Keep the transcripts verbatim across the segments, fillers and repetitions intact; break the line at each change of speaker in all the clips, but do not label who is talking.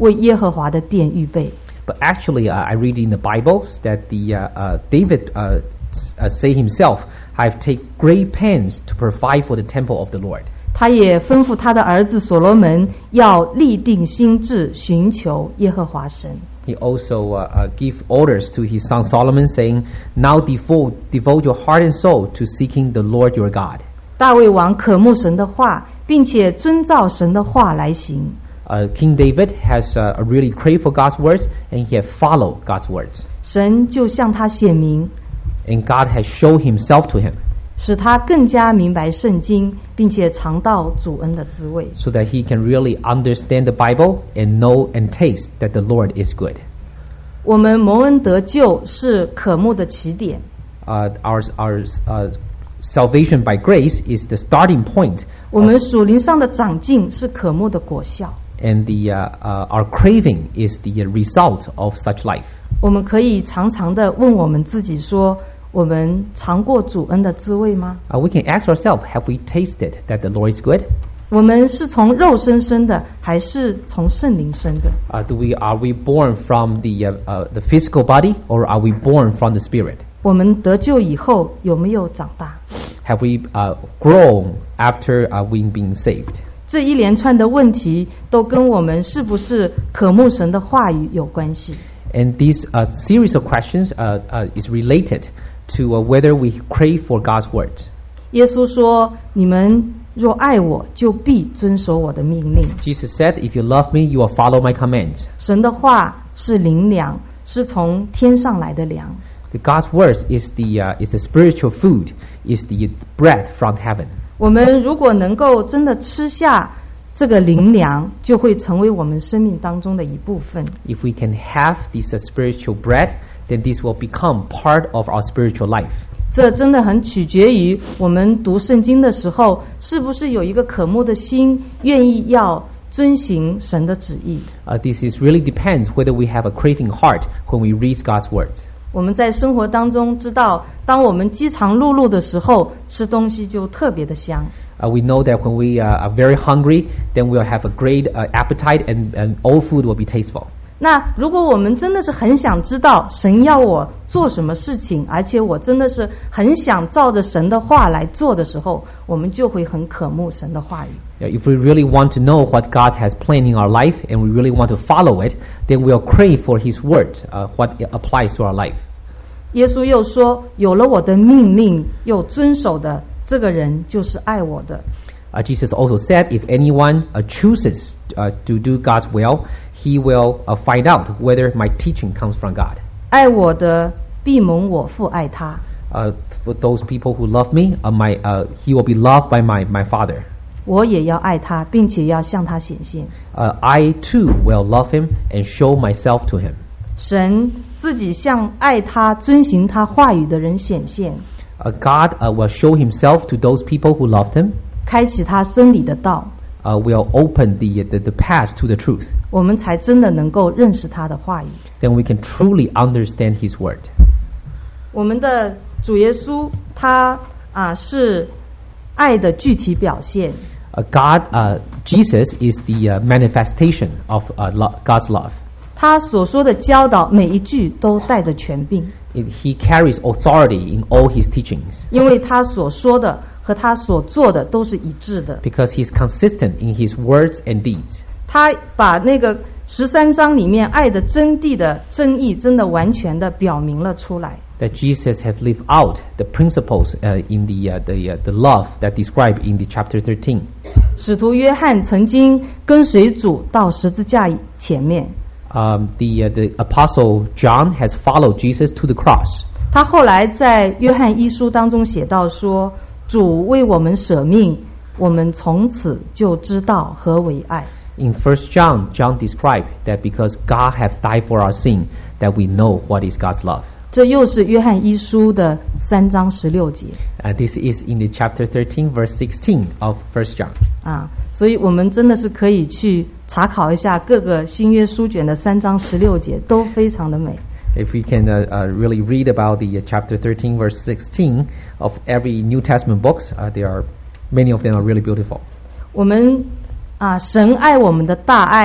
为耶和华的殿预备。
But actually, uh, I read in the Bible that the uh, uh, David uh, uh, say himself, "I've take great pains to provide for the temple of the Lord."
他也吩咐他的儿子所罗门要立定心志，寻求耶和华神。
He also uh, uh, give orders to his son Solomon, saying, "Now devote devote your heart and soul to seeking the Lord your God."
大卫王渴慕神的话，并且遵照神的话来行。
Uh, King David has uh, really craved for God's words, and he has followed God's words.
神就向他显明，
And God has shown himself to him,
使他更加明白圣经，并且尝到主恩的滋味。
so that he can really understand the Bible and know and taste that the Lord is good.
我们蒙恩得救是渴慕的起点，
Uh, our our uh, salvation by grace is the starting point,
我们属灵上的长进是渴慕的果效。
and the uh, uh, our craving is the result of such life.
我们可以常常的问我们自己说：我们尝过主恩的滋味吗？
Uh, we can ask ourselves, have we tasted that the Lord is good?
我们是从肉身生的，还是从圣灵生的？
Uh, do we are we born from the uh, uh, the physical body, or are we born from the spirit?
我们得救以后有没有长大？
Have we uh, grown after uh, we being saved?
这一连串的问题都跟我们是不是渴慕神的话语有关系。
And this uh, series of questions uh, uh, is related to uh, whether we crave for God's words.
耶稣说：“你们若爱我，就必遵守我的命令。”
Jesus said, "If you love me, you will follow my commands."
神的话是灵粮，是从天上来的粮。
The God's words is the uh, is the spiritual food, is the bread from heaven.
我们如果能够真的吃下这个灵粮，就会成为我们生命当中的一部分。
If we can have this uh, spiritual bread, then this will become part of our spiritual life.
这真的很取决于我们读圣经的时候，是不是有一个渴慕的心，愿意要遵行神的旨意。
Uh, this is really depends whether we have a craving heart when we read God's words.
我们在生活当中知道，当我们饥肠辘辘的时候，吃东西就特别的香。
Uh, we know that when we uh, are very hungry, then we'll have a great uh, appetite, and, and all food will be tasteful.
那如果我们真的是很想知道神要我做什么事情，而且我真的是很想照着神的话来做的时候，我们就会很渴慕神的话语。
Yeah, if we really want to know what God has planned in our life, and we really want to follow it, then we'll crave for His word, uh, what it applies to our life.
耶稣又说：“有了我的命令又遵守的，这个人就是爱我的。”
Uh, Jesus also said, if anyone uh, chooses uh, to do God's will, he will uh, find out whether my teaching comes from God.
爱我的必蒙我父爱他。
Uh, for those people who love me, uh, my, uh, he will be loved by my, my Father.
我也要爱他，并且要向他显现。
Uh, I too will love him and show myself to him.
神自己向爱他、遵行他话语的人显现，
Uh, God uh, will show himself to those people who love him,
开启他真理的道，
uh, will open the, the, the path to the truth.
我们才真的能够认识他的话语。
Then we can truly understand his word.
我们的主耶稣他啊是爱的具体表现，
Uh, God, uh, Jesus is the uh, manifestation of uh, lo- God's love.
他所说的教导每一句都带着权柄，
It, he carries authority in all his teachings
因为他所说的和他所做的都是一致的。
because he's consistent in his words and deeds.
他把那个十三章里面爱的真谛的真意，真的完全的表明了出来。
That Jesus has lived out the principles uh, in the uh, the uh, the love that described in the chapter thirteen.
使徒约翰曾经跟随主到十字架前面，
Um, the uh, the apostle John has followed Jesus to the cross.
他后来在约翰一书当中写到说：“主为我们舍命，我们从此就知道何为爱。”
In First John, John described that because God hath died for our sin, that we know what is God's love.
这又是约翰一书的三章十六节
Uh, this is in the chapter thirteen, verse sixteen of First John.
啊，所以我们真的是可以去查考一下各个新约书卷的三章十六节，都非常的美。
If we can uh, uh, really read about the uh, chapter thirteen, verse sixteen of every New Testament books, uh, there are many of them are really beautiful.
我们啊，神爱我们的大爱，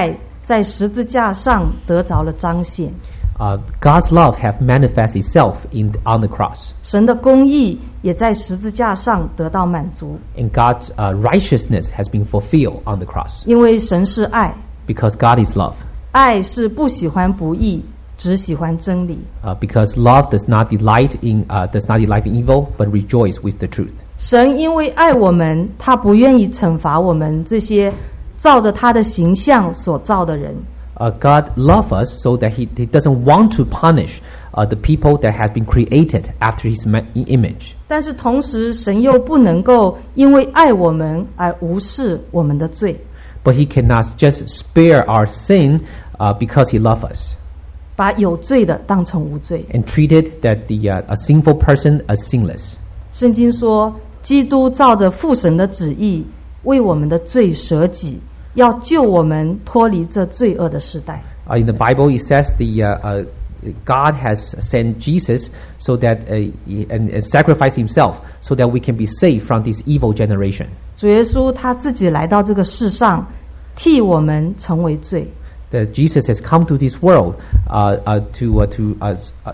在十字架上得着了彰显。
Uh, God's love have manifest itself in on the cross,
神的公义也在十字架上得到满足，
and God's uh, righteousness has been fulfilled on the cross.
因为神是爱，
Because God is love.
爱是不喜欢不义，只喜欢真理。
Uh, because love does not delight in uh, does not delight in evil, but rejoice with the truth.
神因为爱我们，他不愿意惩罚我们这些照着他的形象所造的人。
Uh, God loves us so that he, he doesn't want to punish uh, the people that have been created after His ma- image.
但是同时，神又不能够因为爱我们而无视我们的罪，
But He cannot just spare our sin uh, because He loves us
把有罪的当成无罪。
and treated that the uh, a sinful person as sinless.
圣经说，基督照着父神的旨意，为我们的罪舍己，要救我们脱离这罪恶的时代。
Uh, in the Bible, it says the uh, uh, God has sent Jesus so that uh, he, and, and sacrificed Himself so that we can be saved from this evil generation.
主耶稣他自己来到这个世上，替我们成为罪。
That Jesus has come to this world uh, uh, to uh, to us uh,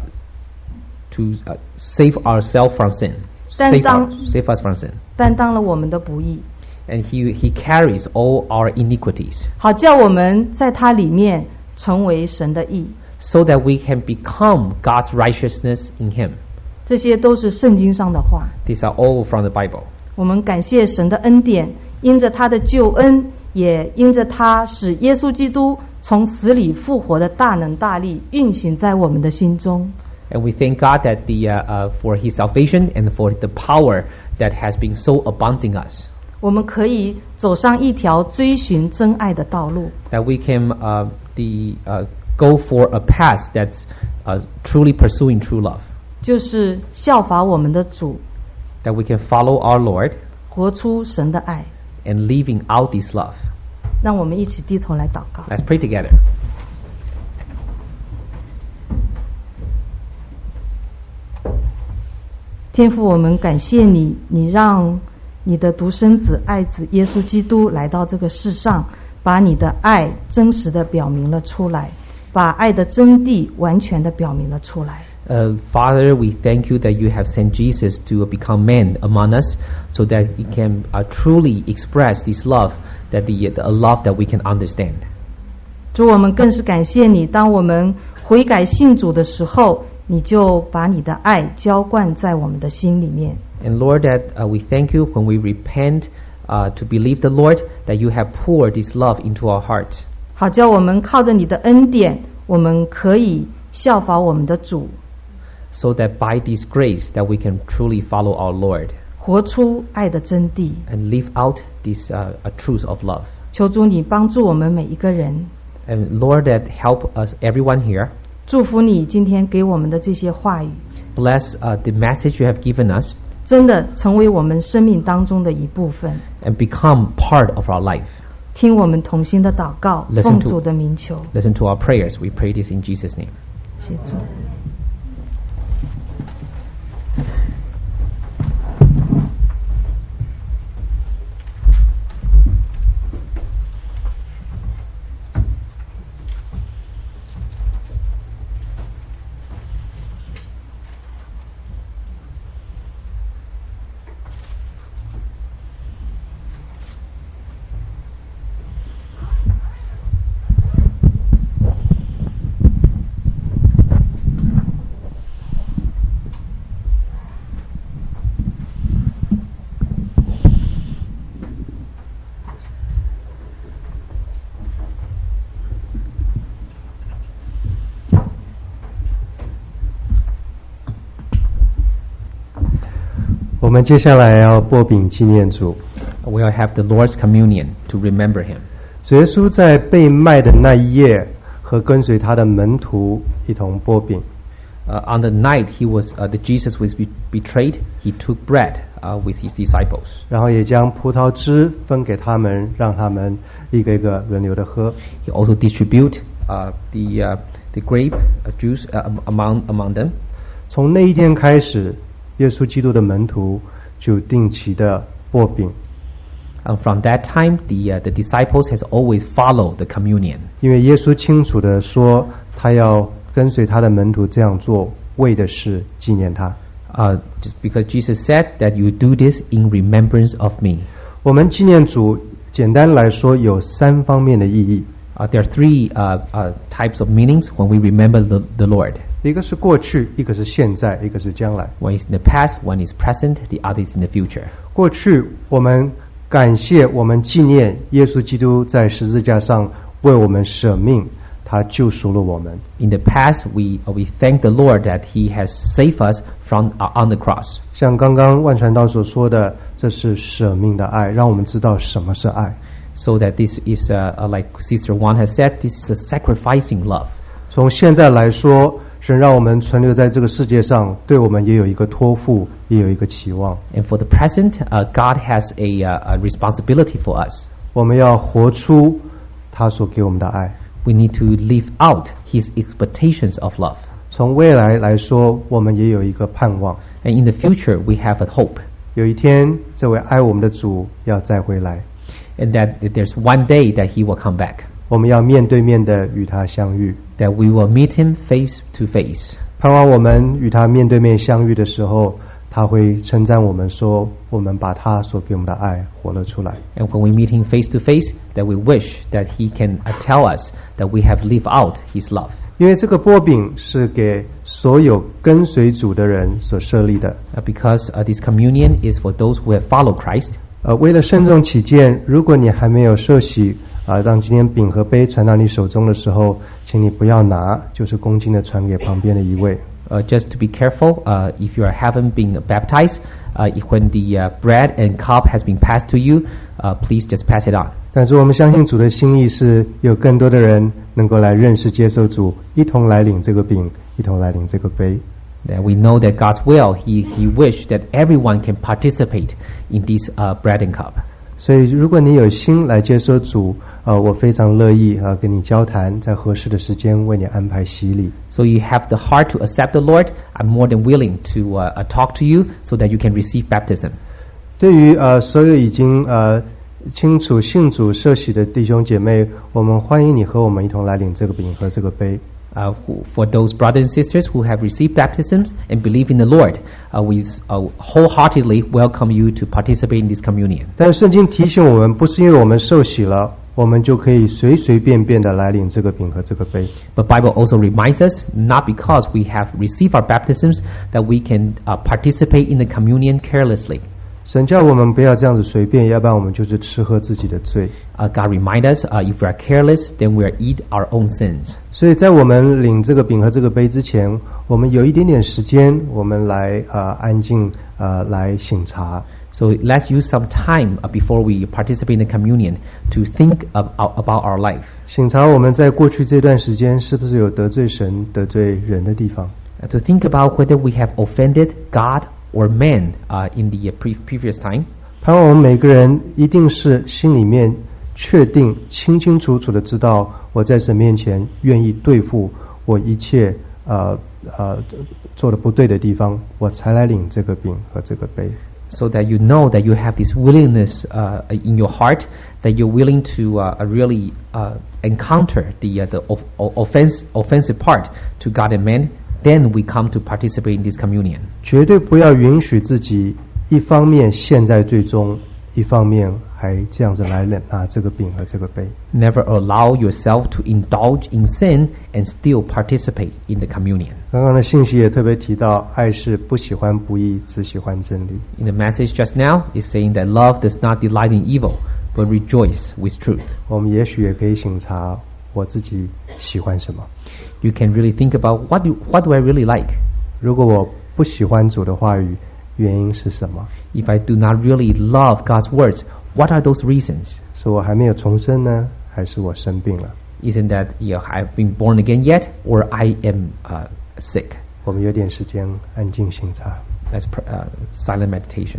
to uh, save ourselves from sin, save, our, save us from sin,
担当了我们的不义，
and He He carries all our iniquities,
好叫我们在他里面成为神的义。
so that we can become God's righteousness in Him.
这些都是圣经上的话。
These are all from the Bible.
我们感谢神的恩典，因着他的救恩，也因着他使耶稣基督从死里复活的大能大力运行在我们的心中。
And we thank God that the uh, uh, for His salvation and for the power that has been so abounding us.
我们可以走上一条追寻真爱的道路，
That we can uh, the uh, go for a path that's uh, truly pursuing true love.
就是效法我们的主，
That we can follow our Lord
活出神的爱。
and living out this love.
让我们一起低头来祷告。
Let's pray together.
天父，我们感谢你，你让你的独生子爱子耶稣基督来到这个世上，把你的爱真实的表明了出来，把爱的真谛完全的表明了出来。
Uh, Father, we thank you that you have sent Jesus to become man among us, so that he can uh, truly express this love, that the, the a love that we can understand.
主，我们更是感谢你，当我们悔改信主的时候，你就把你的爱浇灌在我们的心里面。
And Lord, that uh, we thank you when we repent uh, to believe the Lord, that you have poured this love into our hearts,
好叫我们靠着你的恩典，我们可以效法我们的主，
so that by this grace that we can truly follow our Lord
活出爱的真谛。
and live out this uh, a truth of love.
求主你帮助我们每一个人，
And Lord, that help us, everyone here.
祝福你今天给我们的这些话语，
Bless uh, the message you have given us
真的成为我们生命当中的一部分。
and become part of our life.
听我们同心的祷告，
Listen
奉
to-
主的名求，
Listen to our prayers. We pray this in Jesus' name.
谢主。
我们接下来要擘饼纪念主。
We'll have the Lord's communion to remember him.
主耶稣在被卖的那一夜，和跟随他的门徒一同擘饼。
Uh, on the night he was, uh, the Jesus was be- betrayed, he took bread uh, with his disciples.
然后也将葡萄汁分给他们，让他们一个一个轮流的喝。
He also distribute uh, the uh, the grape uh, juice uh, among among them.
从那一天开始，耶稣基督的门徒就定期的擘饼。
And from that time, the uh, the disciples has always followed the communion.
因为耶稣清楚的说，他要跟随他的门徒这样做，为的是纪念他。
Uh, just because Jesus said that you do this in remembrance of me.
我们纪念主，简单来说有三方面的意义。
Uh, there are three uh, uh, types of meanings when we remember the, the Lord.
一个是过去，一个是现在，一个是将来。
One is in the past, one is present, the other is in the future.
过去，我们感谢，我们纪念耶稣基督在十字架上为我们舍命，他救赎了我们。
In the past, we uh, we thank the Lord that He has saved us from uh, on the cross.
像刚刚万传道所说的，这是舍命的爱，让我们知道什么是爱。
So that this is uh, uh, like Sister Wan has said, this is a sacrificing love.
从现在来说，神让我们存留在这个世界上，对我们也有一个托付，也有一个期望。
And for the present, uh, God has a, uh, a responsibility for us.
我们要活出他所给我们的爱。
We need to live out His expectations of love.
从未来来说，我们也有一个盼望。
And in the future, we have a hope.
有一天，这位爱我们的主要再回来。
And that there's one day that He will come back.
我们要面对面的与他相遇。
That we will meet Him face to face.
盼望我们与他面对面相遇的时候，他会称赞我们说，我们把他所给我们的爱活了出来。
And when we meet Him face to face, that we wish that He can uh, tell us that we have lived out His love.
因为这个波饼是给所有跟随主的人所设立的。
Uh, because uh, this communion is for those who have followed Christ.
呃，为了慎重起见，如果你还没有受洗，啊、呃，当今天饼和杯传到你手中的时候，请你不要拿，就是恭敬的传给旁边的一位。
Uh, just to be careful, uh, if you are, haven't been baptized, uh, if when the uh, bread and cup has been passed to you, uh, please just pass it on.
但是我们相信主的心意是有更多的人能够来认识接受主，一同来领这个饼，一同来领这个杯。
That we know that God's will, He He wished that everyone can participate in this uh, bread and cup.
所以，如果你有心来接受主，呃，我非常乐意啊、呃、跟你交谈，在合适的时间为你安排洗礼。
So you have the heart to accept the Lord. I'm more than willing to uh, uh, talk to you so that you can receive baptism.
对于呃所有已经呃清楚信主受洗的弟兄姐妹，我们欢迎你和我们一同来领这个饼和这个杯。
Uh, who, for those brothers and sisters who have received baptisms and believe in the Lord, uh, we uh, wholeheartedly welcome you to participate in this communion.
但圣经提醒我们，不是因为我们受洗了，我们就可以随随便便的来领这个饼和这个杯。
But Bible also reminds us, not because we have received our baptisms, that we can uh, participate in the communion carelessly.
神叫我们不要这样子随便，要不然我们就是吃喝自己的罪。
Uh, God reminds us, uh, if we are careless, then we are eat our own sins.
所以在我们领这个饼和这个杯之前，我们有一点点时间，我们来呃安静呃来省察。
So let's use some time uh, before we participate in the communion to think of, uh, about our life.
省察我们在过去这段时间是不是有得罪神、得罪人的地方。
Uh, to think about whether we have offended God or man uh, in the uh, pre- previous time.
盼望我们每个人一定是心里面确定清清楚楚的知道，我在神面前愿意对付我一切呃呃做的不对的地方，我才来领这个饼和这个杯。
So that you know that you have this willingness uh, in your heart, that you're willing to uh, really uh, encounter the uh, the of- offense offensive part to God and man. Then we come to participate in this communion.
绝对不要允许自己一方面陷在最终，一方面还这样子来拿这个饼和这个杯。
Never allow yourself to indulge in sin and still participate in the communion.
刚刚的信息也特别提到，爱是不喜欢不义，只喜欢真理。
In the message just now is saying that love does not delight in evil, but rejoice with truth.
我们也许也可以省察我自己喜欢什么。
You can really think about what do, what do I really like?
如果我不喜欢主的话语，原因是什么？
If I do not really love God's words, what are those reasons?
是我还没有重生呢，还是我生病了？
Isn't that you know, I've been born again yet, or I am uh, sick?
我们有点时间安静省察。
That's pr- uh, silent meditation.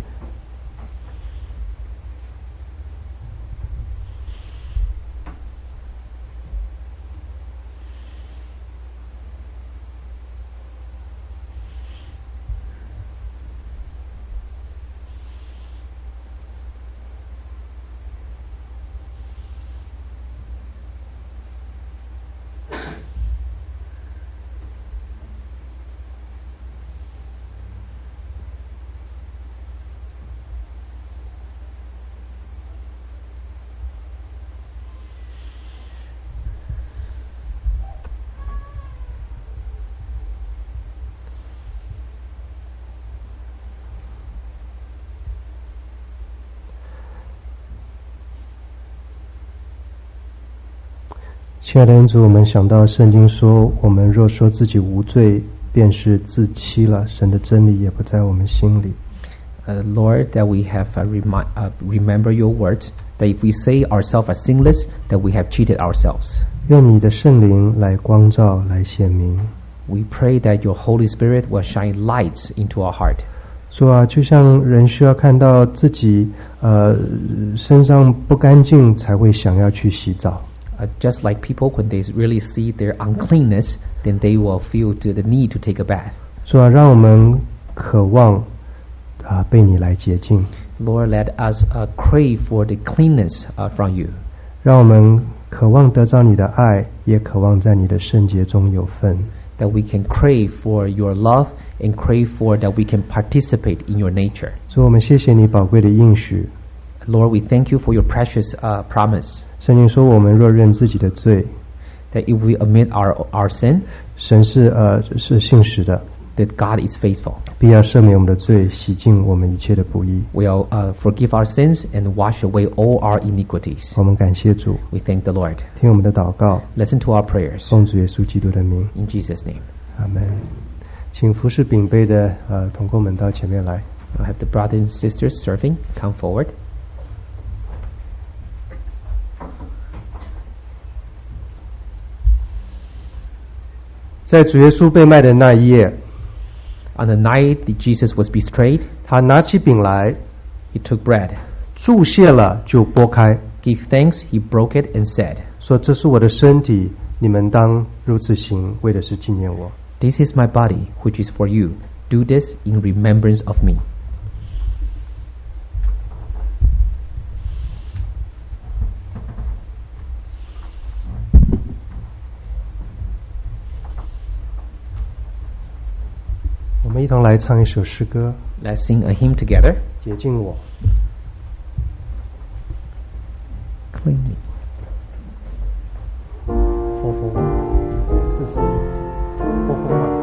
亲爱的恩主，我们想到圣经说，我们若说自己无罪，便是自欺了，神的真理也不在我们心里。
Uh, Lord, that we have uh, remi- uh, remember your words, that if we say ourselves are sinless, that we have cheated ourselves.
愿你的圣灵来光照，来显明。
We pray that your Holy Spirit will shine lights into our heart.
说啊，就像人需要看到自己呃身上不干净，才会想要去洗澡。
Uh, just like people, when they really see their uncleanness, then they will feel to the need to take a bath.
说啊，让我们渴望啊被你来洁净。
Lord, let us uh, crave for the cleanness uh, from you.
让我们渴望得着你的爱，也渴望在你的圣洁中有份。
That we can crave for your love and crave for that we can participate in your nature.
所以我们谢谢你宝贵的应许。
Lord, we thank you for your precious uh, promise.
圣经说，我们若认自己的罪，
That if we admit our our sin,
神是呃是信实的，
that God is faithful.
必要赦免我们的罪，洗净我们一切的不义。
Will uh, forgive our sins and wash away all our iniquities.
我们感谢主，
We thank the Lord.
听我们的祷告，
Listen to our prayers.
奉主耶稣基督的名，
In Jesus' name.
阿门。请服侍饼杯的呃同工们到前面来。
I have the brothers and sisters serving. Come forward.
在主耶稣被卖的那一夜，
On the night that Jesus was betrayed,
他拿起饼来，
he took bread.
注谢了就拨开，
Give thanks, he broke it and said,
说：“这是我的身体，你们当如此行，为的是纪念我。”
This is my body, which is for you. Do this in remembrance of me. 我们一同来唱一首诗歌， Let's sing a hymn together.
洁净我。
Clean me.
four four one 四四four four one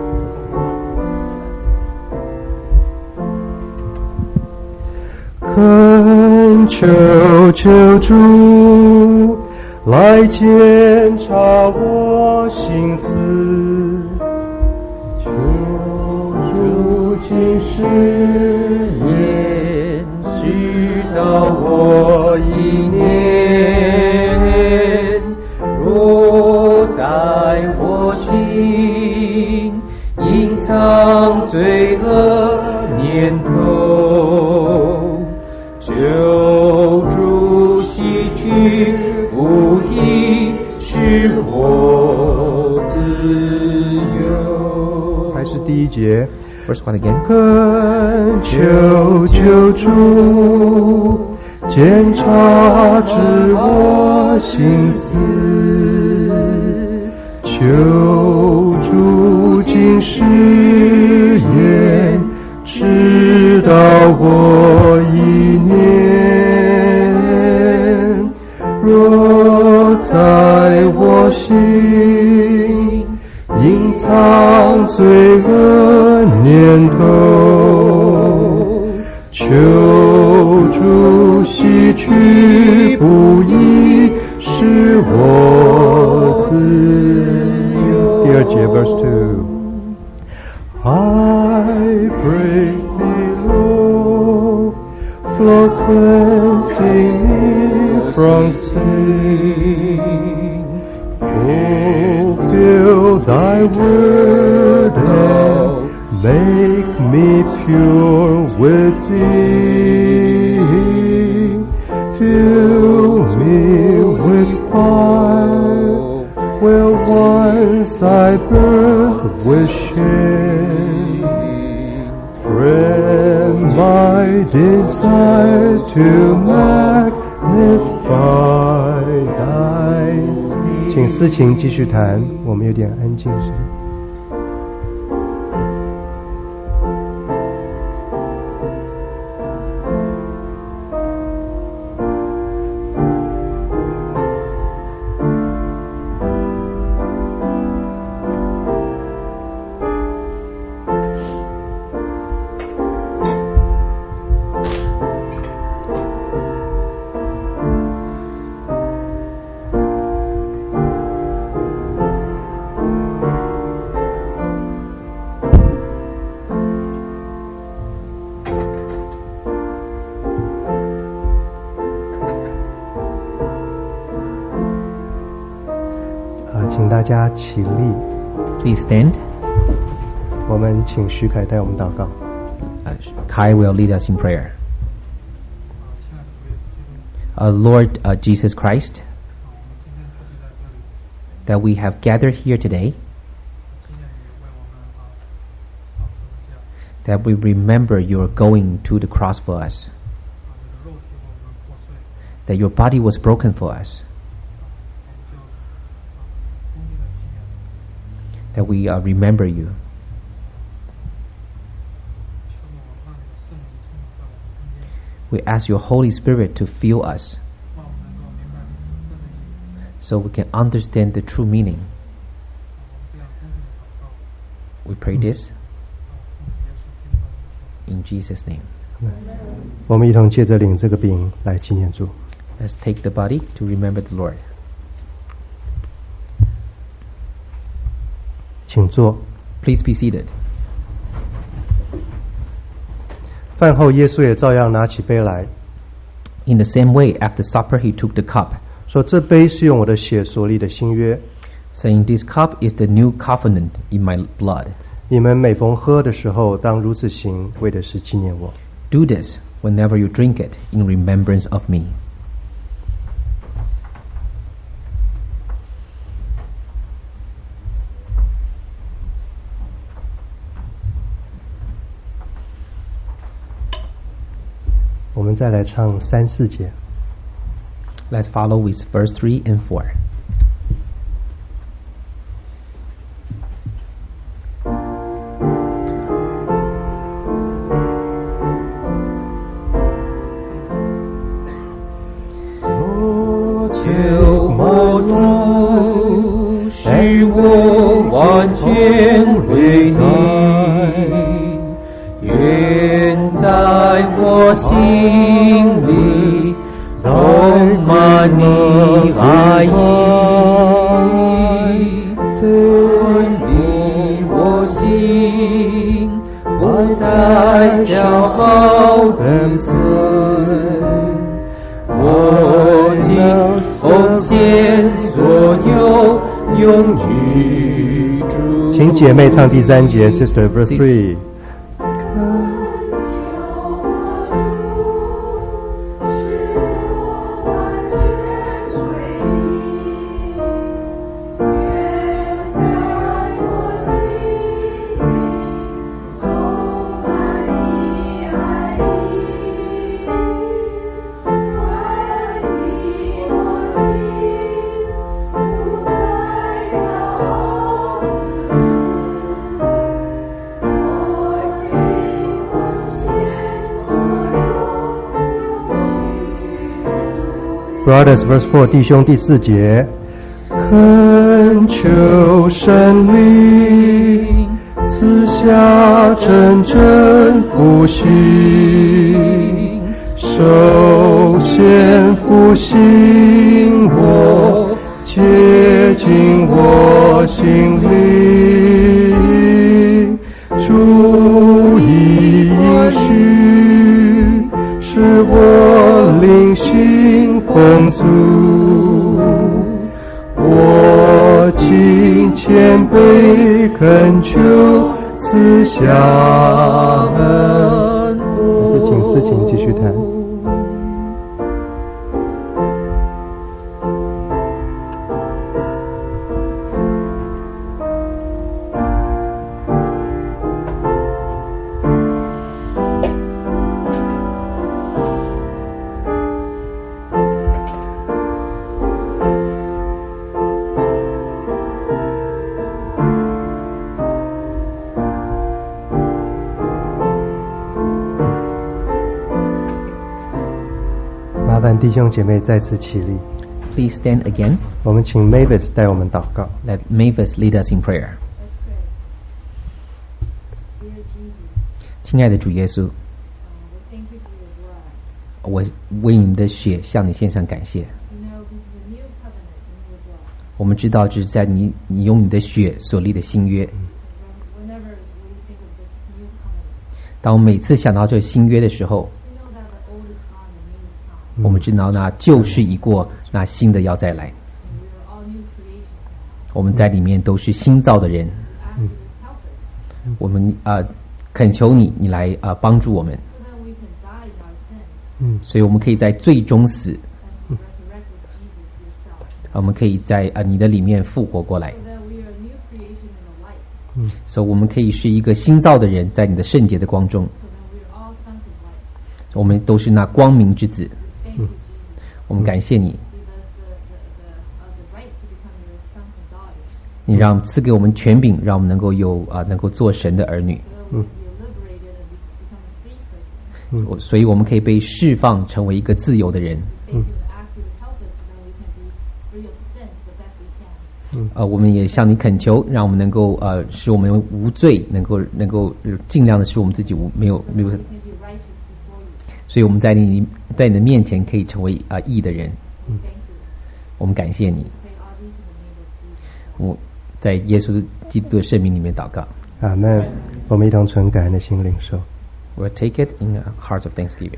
恳求救主来检察我心思，求主今世言知道我意念，若在我心隐藏罪恶念头，救主洗去不义，使我自由。还是第一节。
First one again.
恳求救主检察知我心思，求主今世言知道我意念，若在我心隐藏罪恶念头，求主洗去不义，使我自由。第二节 verse two。 I pray thee, Lord, for cleansing me from sin. Fulfill thy word and make me pure within. Fill me with fire, where once I burned with shame. Friend, my desire to magnify thy name. 请司琴继续弹，我们有点安静声。 家起立，
Please stand.
我们请徐凯带我们祷告。
Uh, Kai will lead us in prayer. Uh, Lord uh, Jesus Christ, that we have gathered here today, that we remember your going to the cross for us, that your body was broken for us, that we uh, remember you. We ask your Holy Spirit to fill us so we can understand the true meaning. We pray this in Jesus' name.
我们一同借着领这个饼来纪念主。
Let's take the body to remember the Lord.
请坐。
Please be seated.
饭后，耶稣也照样拿起杯来，
In the same way, after supper, he took the cup,
说：“这杯是用我的血所立的新约，
saying, This cup is the new covenant in my blood.
你们每逢喝的时候，当如此行，为的是纪念我。”
Do this whenever you drink it in remembrance of me.
我们再来唱三四节。
Let's follow with verse three and four.
请姐妹唱第三节 ，Sister verse three。 Brothers, verse four， 弟兄第四节，恳求神灵赐下真正复兴，首先复兴我，接近我心灵，主已应许，使我灵性丰足，我敬谦卑恳求赐下恩福。还是请思琴继续弹。麻烦弟兄姐妹再次起立。
Please stand again.
我们请 Mavis 带我们祷告。
Let Mavis lead us in prayer. 亲爱的主耶稣，我为你的血向你献上感谢。我们知道这是在你你用你的血所立的新约。当我每次想到这新约的时候，我们知道那旧事已过，那新的要再来。 我们在里面都是新造的人。
嗯
我们呃恳求你，你来呃帮助我们，
嗯
所以我们可以在最终死，我们可以在呃你的里面复活过来。
嗯
所以我们可以是一个新造的人，在你的圣洁的光中，我们都是那光明之子。
嗯
我们感谢你，你让赐给我们权柄，让我们能够有啊、呃能够做神的儿女。
嗯嗯
我所以我们可以被释放，成为一个自由的人。
嗯嗯
呃，我们也向你恳求，让我们能够呃使我们无罪，能够能够呃尽量的使我们自己无没有没有，所以我们在你在你的面前可以成为啊、呃义的人。
嗯
我们感谢你。我在耶稣基督的圣名里面祷告。
阿门。我们一同存感恩的心领受，
We'll take it in a heart of thanksgiving.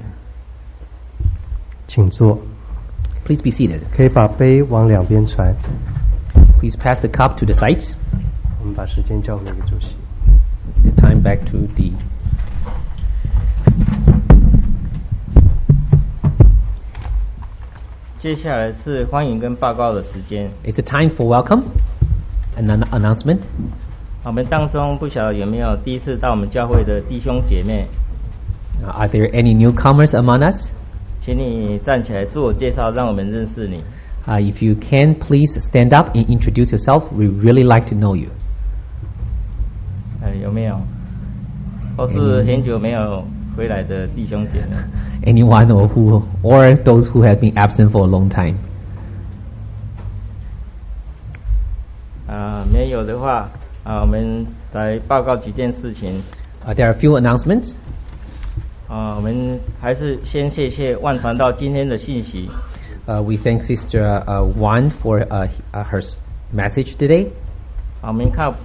请坐。
Please be seated.
可以把杯往两边传。
Please pass the cup to the sides.
我们把时间交回给主席。
The time back to the.
接下来是欢迎跟报告的时间。
It's a time for welcome and an announcement.
我们当中不晓得有没有第一次到我们教会的弟兄姐妹，
Uh, are there any newcomers among us?
请你站起来自我介绍，让我们认识你。
Uh, if you can, please stand up and introduce yourself. We really like to know you.
呃，有没有？或是很久没有回来的弟兄姐妹？
Anyone or who, or those who have been absent for a long time.
啊、没有的话，啊、我们来报告几件事情。
Uh, there are a few announcements.
啊、我们还是先谢谢万传道今天的信息。
Uh, we thank Sister uh, Wan for uh, uh, her s- message today.
啊我们看